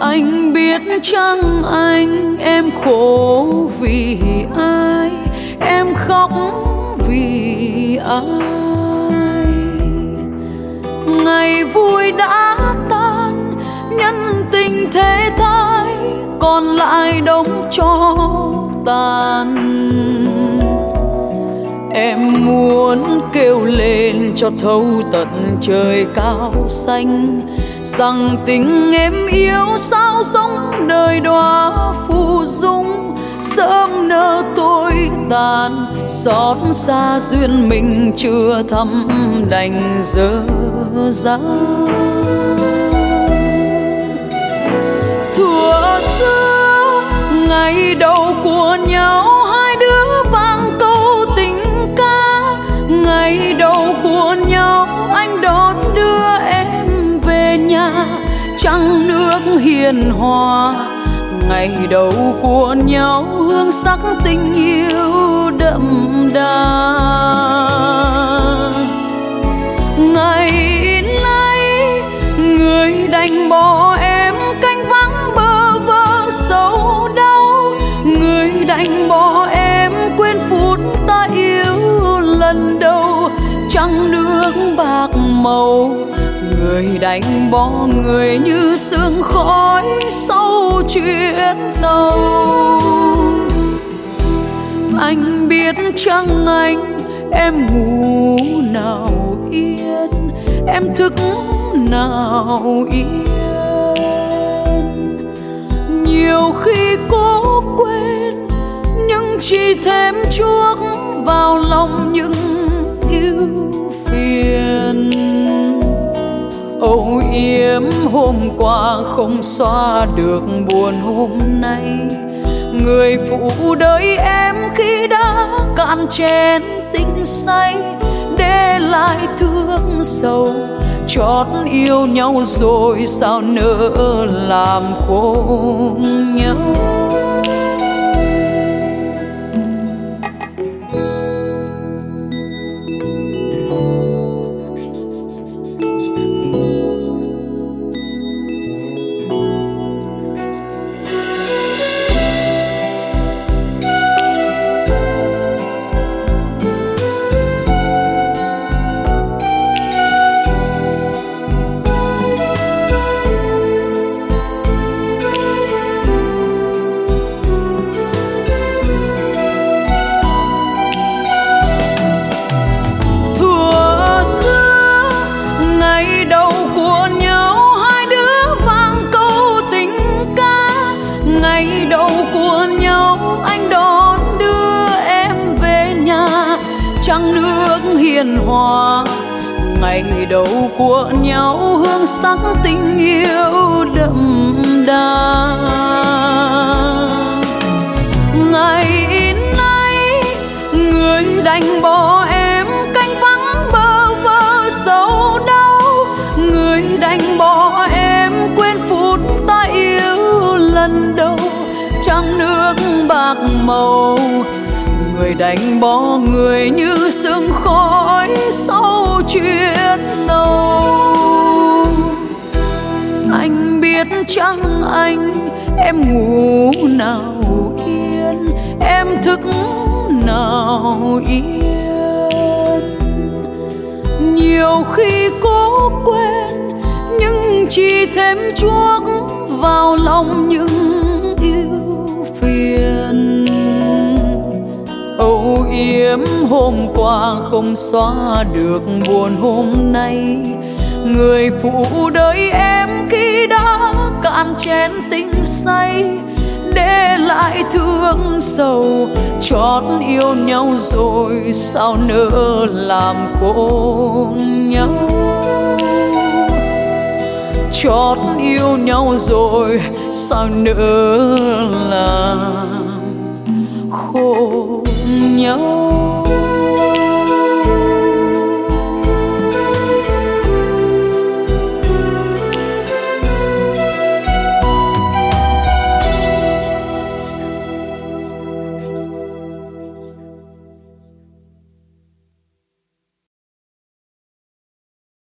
Anh biết chăng anh em khổ vì ai, em khóc vì ai. Ngày vui đã tan, nhân tình thế thái, còn lại đống tro tàn. Em muốn kêu lên cho thấu tận trời cao xanh, rằng tình em yêu sao sống đời đóa phù dung, sớm nỡ tôi tàn, xót xa duyên mình chưa thăm đành dở dang. Thuở xưa ngày đầu của nhau, hai đứa vang câu tình ca. Ngày đầu của nhau anh đón đưa em về nhà, trăng nước hiền hòa. Ngày đầu của nhau hương sắc tình yêu đậm đà. Ngày nay người đành bỏ em canh vắng bơ vơ sầu đau. Người đành bỏ em quên phút ta yêu lần đầu, trăng nước bạc màu. Người đành bỏ người như sương khói sau chuyến tàu. Anh biết chăng anh em ngủ nào yên, em thức nào yên. Nhiều khi cố quên nhưng chỉ thêm chuốc vào lòng những ưu phiền. Âu yếm hôm qua không xóa được buồn hôm nay. Người phụ đợi em khi đã cạn chén tình say, để lại thương sầu. Chót yêu nhau rồi sao nỡ làm khổ nhau. Trăng nước hiền hòa. Ngày đầu của nhau hương sắc tình yêu đậm đà. Ngày nay người đành bỏ em canh vắng bơ vơ sầu đau. Người đành bỏ em quên phút ta yêu lần đầu, trăng nước bạc màu. Người đành bỏ người như sương khói sau chuyến tàu. Anh biết chăng anh em ngủ nào yên, em thức nào yên. Nhiều khi cố quên nhưng chỉ thêm chuốc vào lòng những ưu phiền. Âu yếm hôm qua không xóa được buồn hôm nay. Người phụ đợi em khi đã cạn chén tình say, để lại thương sầu. Chót yêu nhau rồi sao nỡ làm khổ nhau. Chót yêu nhau rồi sao nỡ làm khổ nhau.